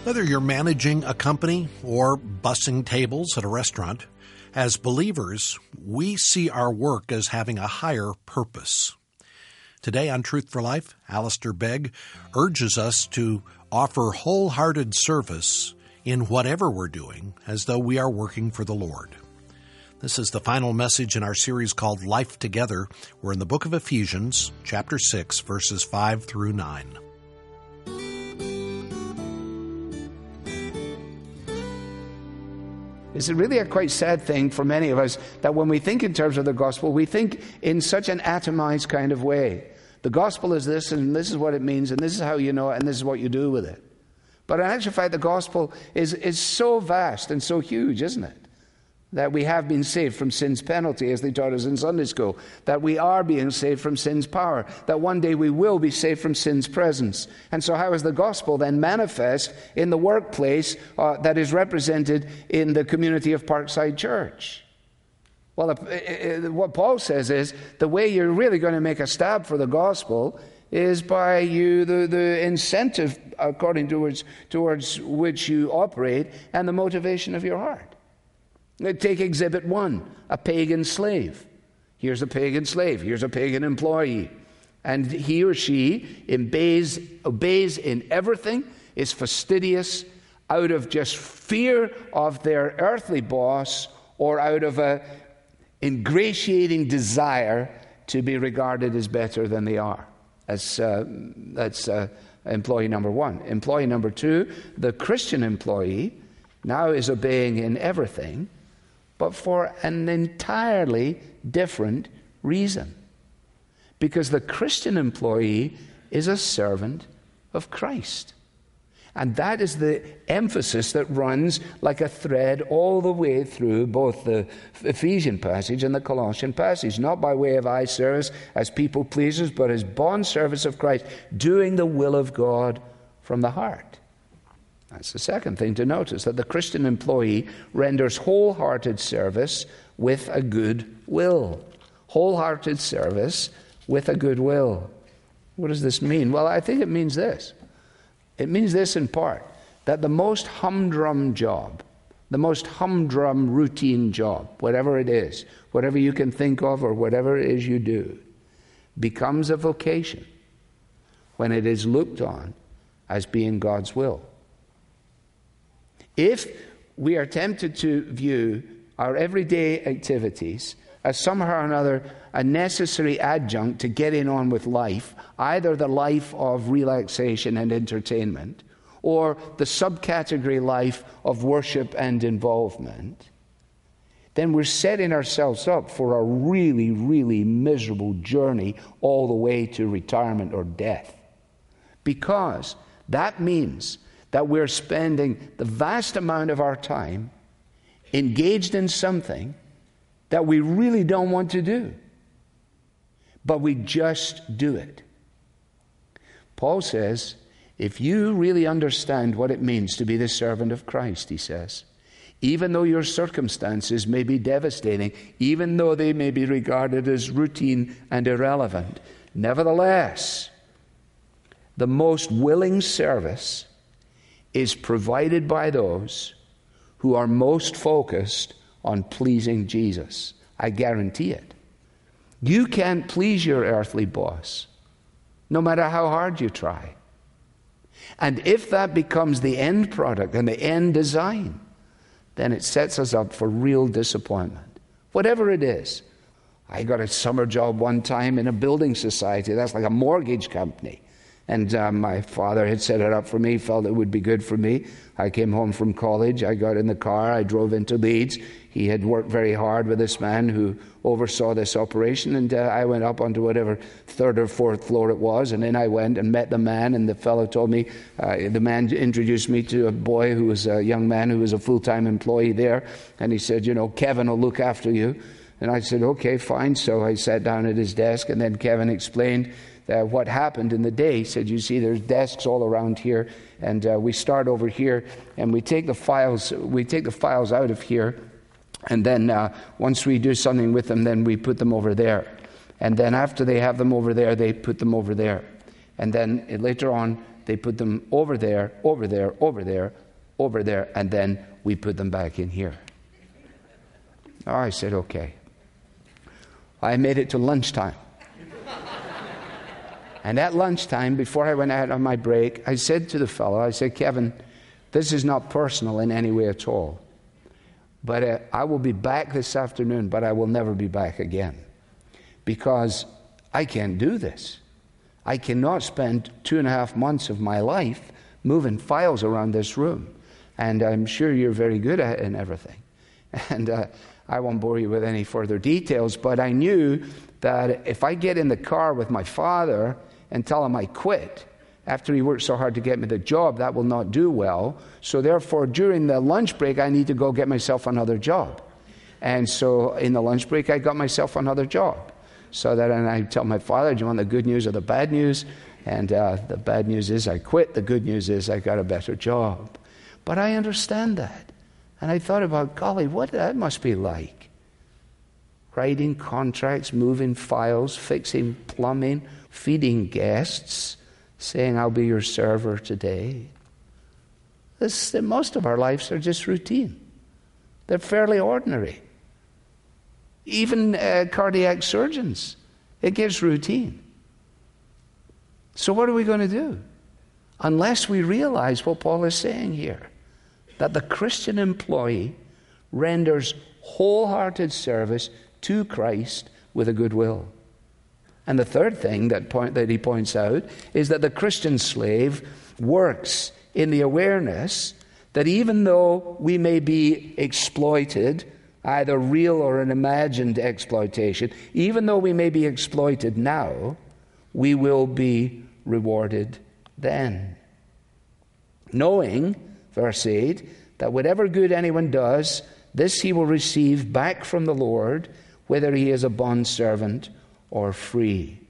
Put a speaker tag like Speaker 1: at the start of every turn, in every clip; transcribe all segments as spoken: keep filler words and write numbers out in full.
Speaker 1: Whether you're managing a company or bussing tables at a restaurant, as believers, we see our work as having a higher purpose. Today on Truth for Life, Alistair Begg urges us to offer wholehearted service in whatever we're doing, as though we are working for the Lord. This is the final message in our series called Life Together. We're in the book of Ephesians, chapter six, verses five through nine.
Speaker 2: It's really a quite sad thing for many of us that when we think in terms of the gospel, we think in such an atomized kind of way. The gospel is this, and this is what it means, and this is how you know it, and this is what you do with it. But in actual fact, the gospel is, is so vast and so huge, isn't it? That we have been saved from sin's penalty, as they taught us in Sunday school. That we are being saved from sin's power. That one day we will be saved from sin's presence. And so how is the gospel then manifest in the workplace uh, that is represented in the community of Parkside Church? Well, if, if, what Paul says is the way you're really going to make a stab for the gospel is by you the, the incentive according towards, towards which you operate and the motivation of your heart. Take exhibit one, a pagan slave. Here's a pagan slave. Here's a pagan employee. And he or she obeys, obeys in everything, is fastidious, out of just fear of their earthly boss or out of a ingratiating desire to be regarded as better than they are. That's, uh, that's uh, employee number one. Employee number two, the Christian employee, now is obeying in everything, but for an entirely different reason. Because the Christian employee is a servant of Christ. And that is the emphasis that runs like a thread all the way through both the Ephesian passage and the Colossian passage. Not by way of eye service as people pleasers, but as bond servants of Christ, doing the will of God from the heart. That's the second thing to notice, that the Christian employee renders wholehearted service with a good will. Wholehearted service with a good will. What does this mean? Well, I think it means this. It means this in part, that the most humdrum job, the most humdrum routine job, whatever it is, whatever you can think of or whatever it is you do, becomes a vocation when it is looked on as being God's will. If we are tempted to view our everyday activities as somehow or another a necessary adjunct to getting on with life, either the life of relaxation and entertainment or the subcategory life of worship and involvement, then we're setting ourselves up for a really, really miserable journey all the way to retirement or death. Because that means that we're spending the vast amount of our time engaged in something that we really don't want to do, but we just do it. Paul says, if you really understand what it means to be the servant of Christ, he says, even though your circumstances may be devastating, even though they may be regarded as routine and irrelevant, nevertheless, the most willing service is provided by those who are most focused on pleasing Jesus. I guarantee it. You can't please your earthly boss, no matter how hard you try. And if that becomes the end product and the end design, then it sets us up for real disappointment. Whatever it is. I got a summer job one time in a building society. That's like a mortgage company. And uh, my father had set it up for me, felt it would be good for me. I came home from college. I got in the car. I drove into Leeds. He had worked very hard with this man who oversaw this operation. And uh, I went up onto whatever third or fourth floor it was. And then I went and met the man. And the fellow told me, uh, the man introduced me to a boy who was a young man who was a full-time employee there. And he said, you know, Kevin will look after you. And I said, okay, fine. So I sat down at his desk. And then Kevin explained Uh, what happened in the day. He said, you see, there's desks all around here, and uh, we start over here, and we take the files, we take the files out of here, and then uh, once we do something with them, then we put them over there. And then after they have them over there, they put them over there. And then uh, later on, they put them over there, over there, over there, over there, and then we put them back in here. Oh, I said, okay. I made it to lunchtime. And at lunchtime, before I went out on my break, I said to the fellow, I said, Kevin, this is not personal in any way at all. But uh, I will be back this afternoon, but I will never be back again. Because I can't do this. I cannot spend two and a half months of my life moving files around this room. And I'm sure you're very good at it and everything. And uh, I won't bore you with any further details, but I knew that if I get in the car with my father and tell him I quit, after he worked so hard to get me the job, that will not do well. So therefore, during the lunch break, I need to go get myself another job. And so in the lunch break, I got myself another job. So that, and I tell my father, do you want the good news or the bad news? And uh, the bad news is I quit. The good news is I got a better job. But I understand that. And I thought about, golly, what that must be like. Writing contracts, moving files, fixing plumbing, feeding guests, saying, I'll be your server today. This, most of our lives are just routine. They're fairly ordinary. Even uh, cardiac surgeons, it gets routine. So what are we going to do? Unless we realize what Paul is saying here, that the Christian employee renders wholehearted service to Christ with a good will. And the third thing that, point, that he points out is that the Christian slave works in the awareness that even though we may be exploited, either real or an imagined exploitation, even though we may be exploited now, we will be rewarded then. Knowing, verse eight, that whatever good anyone does, this he will receive back from the Lord, whether he is a bondservant or free.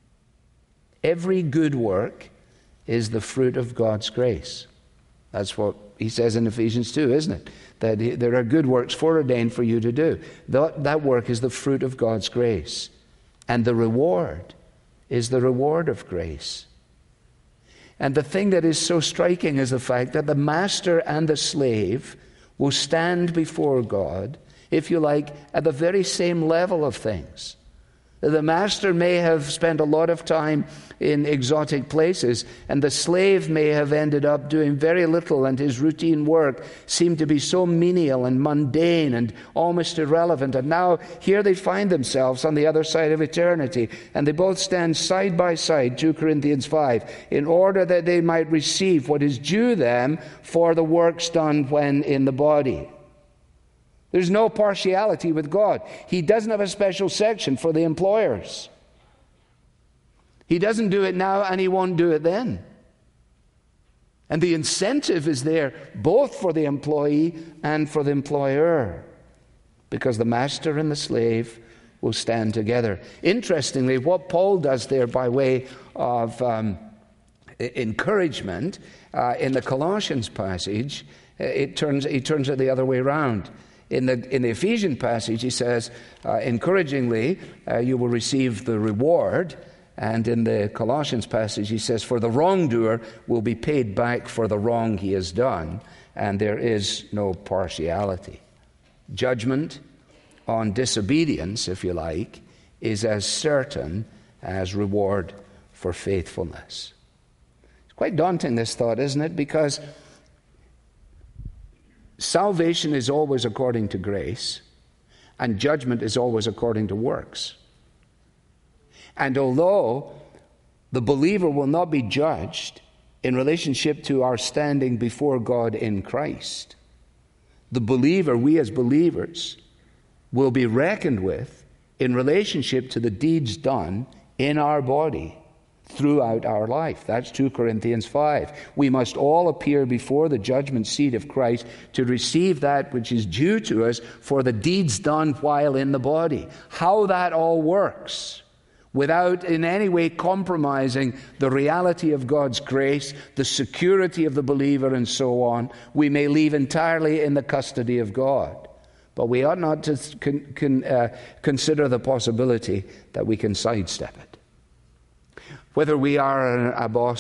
Speaker 2: Every good work is the fruit of God's grace. That's what he says in Ephesians two, isn't it? That there are good works foreordained for you to do. That, that work is the fruit of God's grace. And the reward is the reward of grace. And the thing that is so striking is the fact that the master and the slave will stand before God, if you like, at the very same level of things. The master may have spent a lot of time in exotic places, and the slave may have ended up doing very little, and his routine work seemed to be so menial and mundane and almost irrelevant. And now here they find themselves on the other side of eternity, and they both stand side by side, Second Corinthians five, in order that they might receive what is due them for the works done when in the body. There's no partiality with God. He doesn't have a special section for the employers. He doesn't do it now, and he won't do it then. And the incentive is there both for the employee and for the employer, because the master and the slave will stand together. Interestingly, what Paul does there by way of um, encouragement uh, in the Colossians passage, it turns, he turns it the other way around. In the, in the Ephesian passage, he says, uh, encouragingly, uh, you will receive the reward. And in the Colossians passage, he says, for the wrongdoer will be paid back for the wrong he has done, and there is no partiality. Judgment on disobedience, if you like, is as certain as reward for faithfulness. It's quite daunting, this thought, isn't it? Because salvation is always according to grace, and judgment is always according to works. And although the believer will not be judged in relationship to our standing before God in Christ, the believer, we as believers, will be reckoned with in relationship to the deeds done in our body throughout our life. That's Second Corinthians five. We must all appear before the judgment seat of Christ to receive that which is due to us for the deeds done while in the body. How that all works, without in any way compromising the reality of God's grace, the security of the believer, and so on, we may leave entirely in the custody of God. But we ought not to con- con- uh, consider the possibility that we can sidestep it. Whether we are a boss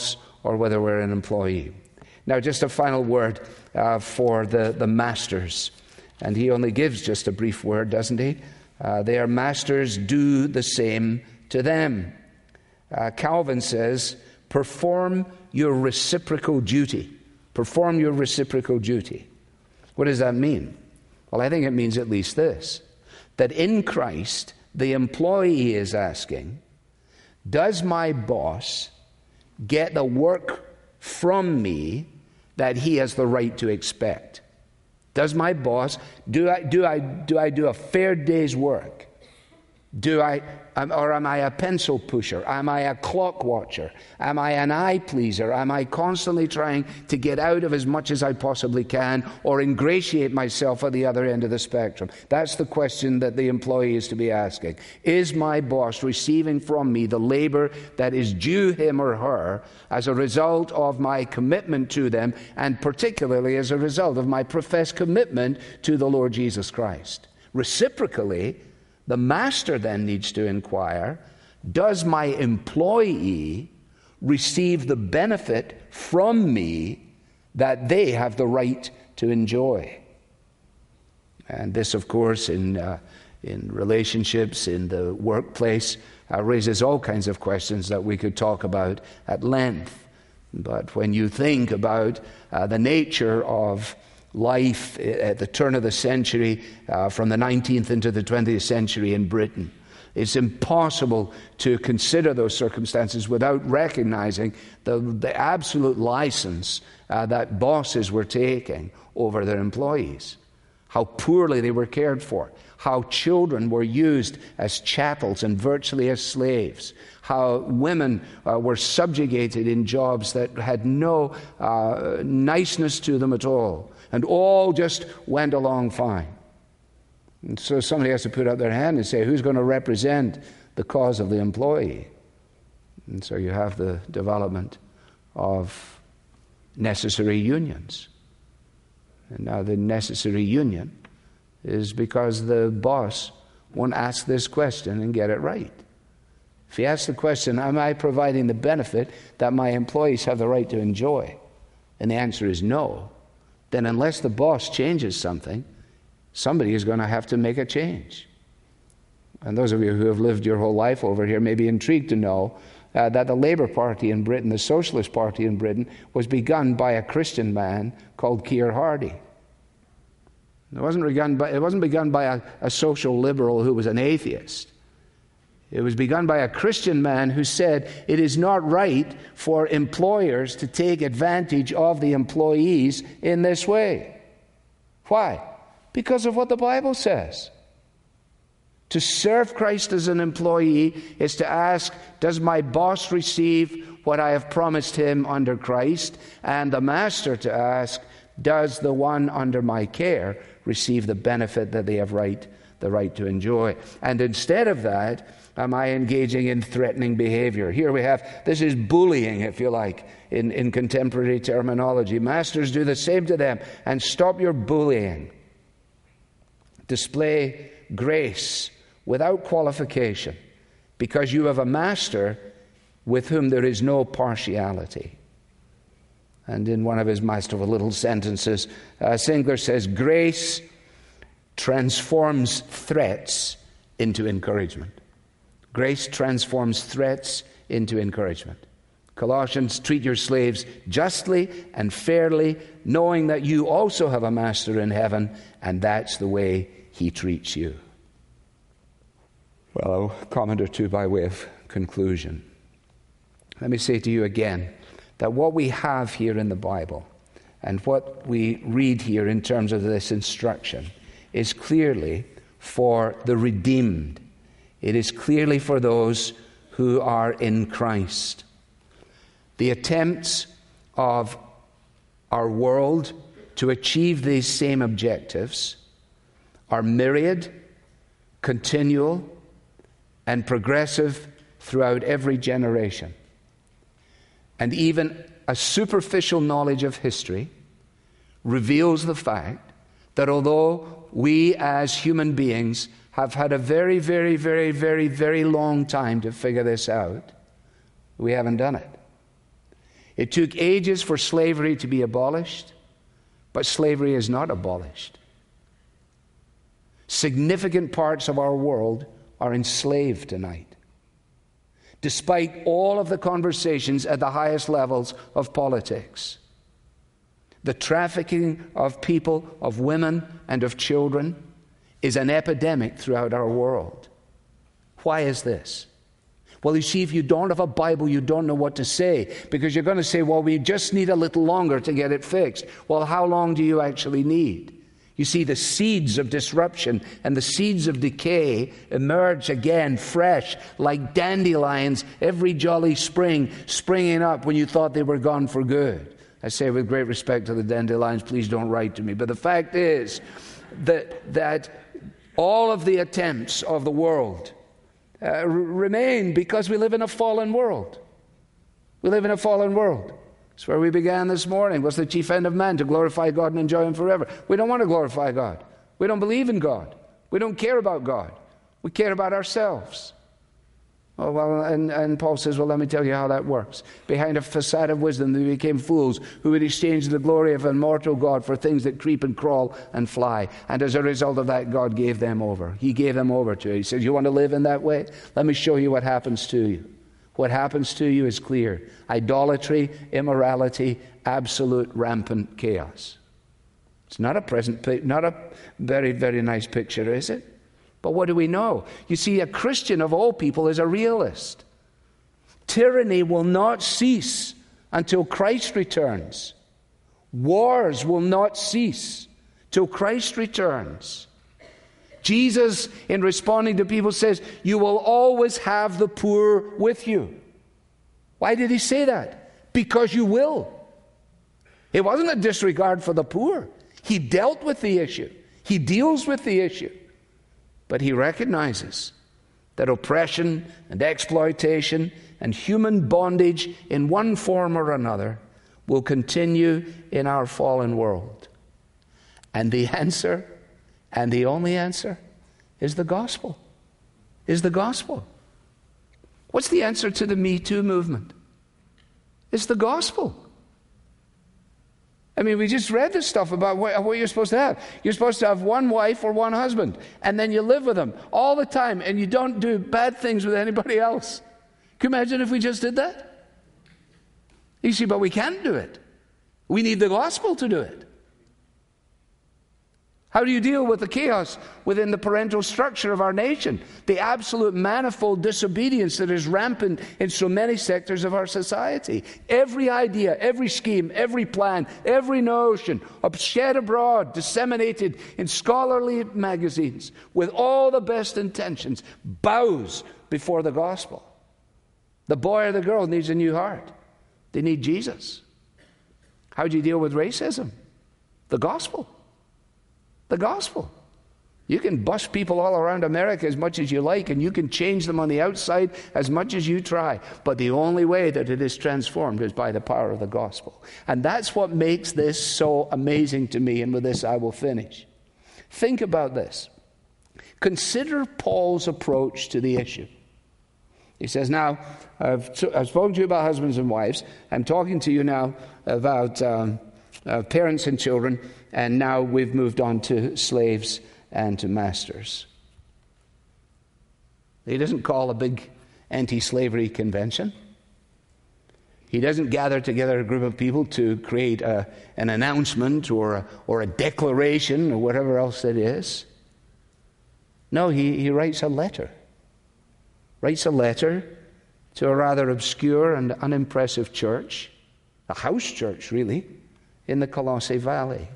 Speaker 2: or whether we're an employee. Now, just a final word uh, for the, the masters. And he only gives just a brief word, doesn't he? Uh, their masters do the same to them. Uh, Calvin says, perform your reciprocal duty. Perform your reciprocal duty. What does that mean? Well, I think it means at least this, that in Christ, the employee is asking, does my boss get the work from me that he has the right to expect? Does my boss, do I do I do I do a fair day's work? Do I, or am I a pencil pusher? Am I a clock watcher? Am I an eye pleaser? Am I constantly trying to get out of as much as I possibly can or ingratiate myself at the other end of the spectrum? That's the question that the employee is to be asking. Is my boss receiving from me the labor that is due him or her as a result of my commitment to them, and particularly as a result of my professed commitment to the Lord Jesus Christ? Reciprocally, the master then needs to inquire, does my employee receive the benefit from me that they have the right to enjoy? And this, of course, in uh, in relationships, in the workplace, uh, raises all kinds of questions that we could talk about at length. But when you think about uh, the nature of life at the turn of the century, uh, from the nineteenth into the twentieth century in Britain, it's impossible to consider those circumstances without recognizing the, the absolute license uh, that bosses were taking over their employees. How poorly they were cared for. How children were used as chattels and virtually as slaves. How women uh, were subjugated in jobs that had no uh, niceness to them at all. And all just went along fine. And so somebody has to put out their hand and say, who's going to represent the cause of the employee? And so you have the development of necessary unions. And now the necessary union is because the boss won't ask this question and get it right. If he asks the question, am I providing the benefit that my employees have the right to enjoy? And the answer is no. Then unless the boss changes something, somebody is going to have to make a change. And those of you who have lived your whole life over here may be intrigued to know uh, that the Labour Party in Britain, the Socialist Party in Britain, was begun by a Christian man called Keir Hardie. It wasn't begun by, it wasn't begun by a, a social liberal who was an atheist. It was begun by a Christian man who said it is not right for employers to take advantage of the employees in this way. Why? Because of what the Bible says. To serve Christ as an employee is to ask, does my boss receive what I have promised him under Christ? And the master to ask, does the one under my care receive the benefit that they have right, the right to enjoy? And instead of that, am I engaging in threatening behavior? Here we have, this is bullying, if you like, in, in contemporary terminology. Masters, do the same to them and stop your bullying. Display grace without qualification, because you have a master with whom there is no partiality. And in one of his masterful little sentences, uh, Sinclair says, grace transforms threats into encouragement. Grace transforms threats into encouragement. Colossians, treat your slaves justly and fairly, knowing that you also have a master in heaven, and that's the way he treats you. Well, a comment or two by way of conclusion. Let me say to you again that what we have here in the Bible and what we read here in terms of this instruction is clearly for the redeemed. It is clearly for those who are in Christ. The attempts of our world to achieve these same objectives are myriad, continual, and progressive throughout every generation. And even a superficial knowledge of history reveals the fact that although we as human beings have had a very, very, very, very, very long time to figure this out, we haven't done it. It took ages for slavery to be abolished, but slavery is not abolished. Significant parts of our world are enslaved tonight, despite all of the conversations at the highest levels of politics. The trafficking of people, of women, and of children is an epidemic throughout our world. Why is this? Well, you see, if you don't have a Bible, you don't know what to say, because you're going to say, well, we just need a little longer to get it fixed. Well, how long do you actually need? You see, the seeds of disruption and the seeds of decay emerge again fresh, like dandelions every jolly spring, springing up when you thought they were gone for good. I say with great respect to the dandelions, please don't write to me. But the fact is that, that all of the attempts of the world Uh, remain because we live in a fallen world. We live in a fallen world. That's where we began this morning. What's the chief end of man? To glorify God and enjoy Him forever. We don't want to glorify God. We don't believe in God. We don't care about God. We care about ourselves. Oh, well, and, and Paul says, well, let me tell you how that works. Behind a facade of wisdom, they became fools who would exchange the glory of an immortal God for things that creep and crawl and fly. And as a result of that, God gave them over. He gave them over to it. He says, you want to live in that way? Let me show you what happens to you. What happens to you is clear. Idolatry, immorality, absolute rampant chaos. It's not a present, not a very, very nice picture, is it? But what do we know? You see, a Christian of all people is a realist. Tyranny will not cease until Christ returns. Wars will not cease till Christ returns. Jesus, in responding to people, says, you will always have the poor with you. Why did he say that? Because you will. It wasn't a disregard for the poor. He dealt with the issue. He deals with the issue. But he recognizes that oppression and exploitation and human bondage in one form or another will continue in our fallen world. And the answer, and the only answer, is the gospel. Is the gospel. What's the answer to the Me Too movement? It's the gospel. I mean, we just read this stuff about what, what you're supposed to have. You're supposed to have one wife or one husband, and then you live with them all the time, and you don't do bad things with anybody else. Can you imagine if we just did that? You see, but we can't do it. We need the gospel to do it. How do you deal with the chaos within the parental structure of our nation? The absolute manifold disobedience that is rampant in so many sectors of our society. Every idea, every scheme, every plan, every notion, shed abroad, disseminated in scholarly magazines, with all the best intentions, bows before the gospel. The boy or the girl needs a new heart. They need Jesus. How do you deal with racism? The gospel. The gospel. You can bust people all around America as much as you like, and you can change them on the outside as much as you try. But the only way that it is transformed is by the power of the gospel. And that's what makes this so amazing to me, and with this I will finish. Think about this. Consider Paul's approach to the issue. He says, now, I've, I've spoken to you about husbands and wives. I'm talking to you now about um, uh, parents and children. And now we've moved on to slaves and to masters. He doesn't call a big anti-slavery convention. He doesn't gather together a group of people to create a, an announcement or a, or a declaration or whatever else it is. No, he, he writes a letter. Writes a letter to a rather obscure and unimpressive church, a house church really, in the Colossae Valley.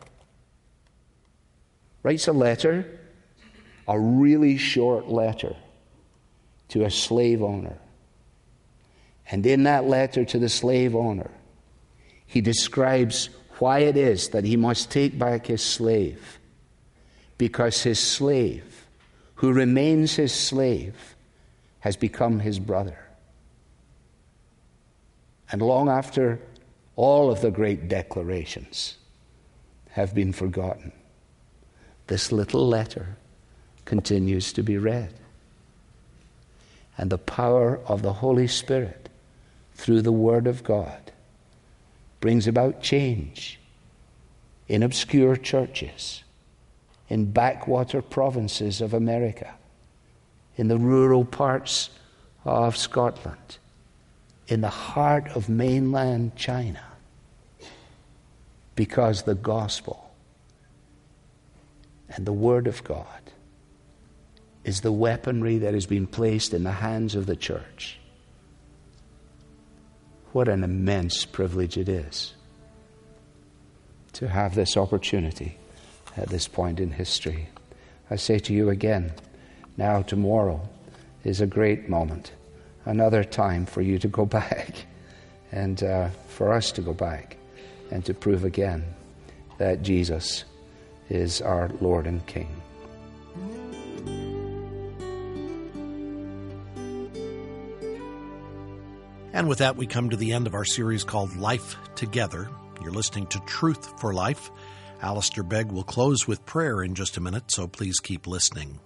Speaker 2: Writes a letter, a really short letter, to a slave owner. And in that letter to the slave owner, he describes why it is that he must take back his slave. Because his slave, who remains his slave, has become his brother. And long after all of the great declarations have been forgotten, this little letter continues to be read. And the power of the Holy Spirit through the Word of God brings about change in obscure churches, in backwater provinces of America, in the rural parts of Scotland, in the heart of mainland China, because the gospel and the Word of God is the weaponry that has been placed in the hands of the church. What an immense privilege it is to have this opportunity at this point in history. I say to you again, now tomorrow is a great moment, another time for you to go back and uh, for us to go back and to prove again that Jesus is our Lord and King.
Speaker 1: And with that, we come to the end of our series called Life Together. You're listening to Truth for Life. Alistair Begg will close with prayer in just a minute, so please keep listening.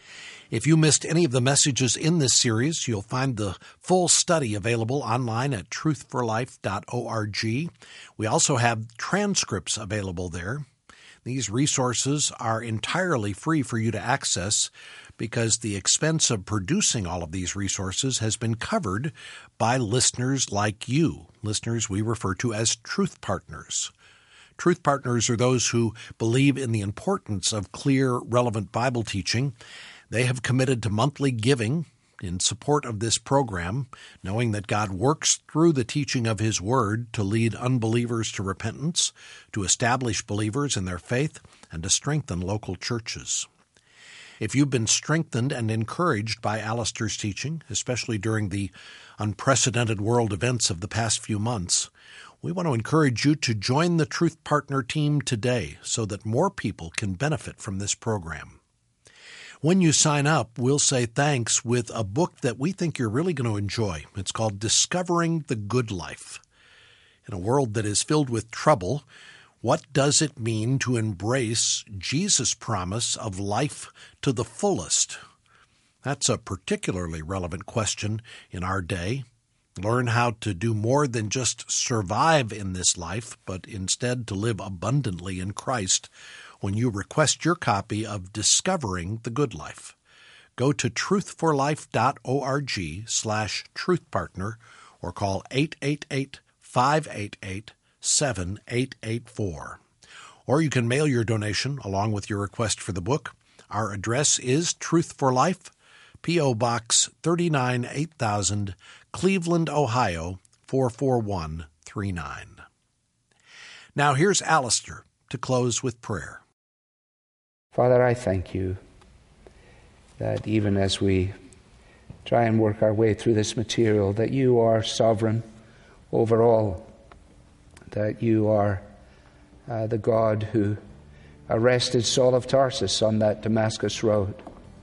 Speaker 1: If you missed any of the messages in this series, you'll find the full study available online at truth for life dot org. We also have transcripts available there. These resources are entirely free for you to access because the expense of producing all of these resources has been covered by listeners like you, listeners we refer to as Truth Partners. Truth Partners are those who believe in the importance of clear, relevant Bible teaching. They have committed to monthly giving in support of this program, knowing that God works through the teaching of His Word to lead unbelievers to repentance, to establish believers in their faith, and to strengthen local churches. If you've been strengthened and encouraged by Alistair's teaching, especially during the unprecedented world events of the past few months, we want to encourage you to join the Truth Partner team today so that more people can benefit from this program. When you sign up, we'll say thanks with a book that we think you're really going to enjoy. It's called Discovering the Good Life. In a world that is filled with trouble, what does it mean to embrace Jesus' promise of life to the fullest? That's a particularly relevant question in our day. Learn how to do more than just survive in this life, but instead to live abundantly in Christ when you request your copy of Discovering the Good Life. Go to truth for life dot org slash truthpartner or call eight eight eight, five eight eight, seven eight eight four. Or you can mail your donation along with your request for the book. Our address is Truth for Life, P O. Box thirty-nine eight thousand, Cleveland, Ohio, four four one three nine. Now here's Alistair to close with prayer.
Speaker 2: Father, I thank you that even as we try and work our way through this material, that you are sovereign over all, that you are uh, the God who arrested Saul of Tarsus on that Damascus road,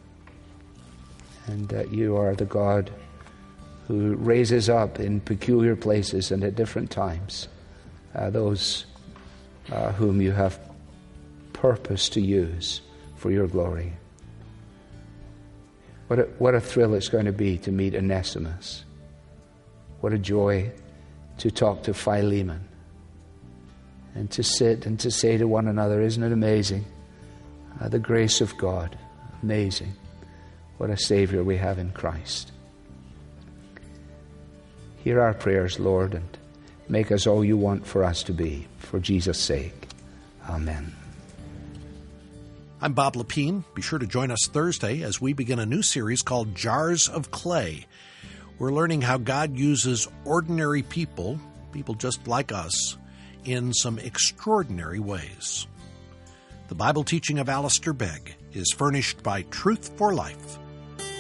Speaker 2: and that you are the God who raises up in peculiar places and at different times uh, those uh, whom you have purpose to use for your glory. What a, what a thrill it's going to be to meet Onesimus. What a joy to talk to Philemon and to sit and to say to one another, isn't it amazing? Uh, the grace of God. Amazing. What a Savior we have in Christ. Hear our prayers, Lord, and make us all you want for us to be, for Jesus' sake. Amen.
Speaker 1: I'm Bob Lepine. Be sure to join us Thursday as we begin a new series called Jars of Clay. We're learning how God uses ordinary people, people just like us, in some extraordinary ways. The Bible teaching of Alistair Begg is furnished by Truth for Life,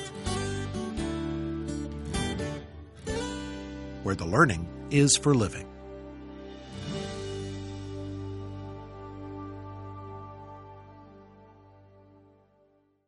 Speaker 1: where the learning is for living.